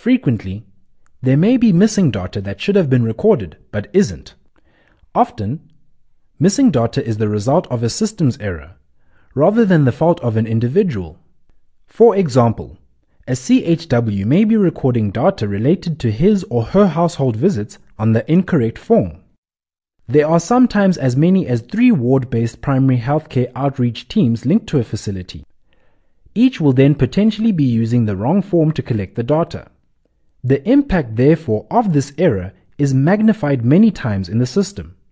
Frequently, there may be missing data that should have been recorded but isn't. Often, missing data is the result of a systems error rather than the fault of an individual. For example, a CHW may be recording data related to his or her household visits on the incorrect form. There are sometimes as many as 3 ward-based primary healthcare outreach teams linked to a facility. Each will then potentially be using the wrong form to collect the data. The impact, therefore, of this error is magnified many times in the system.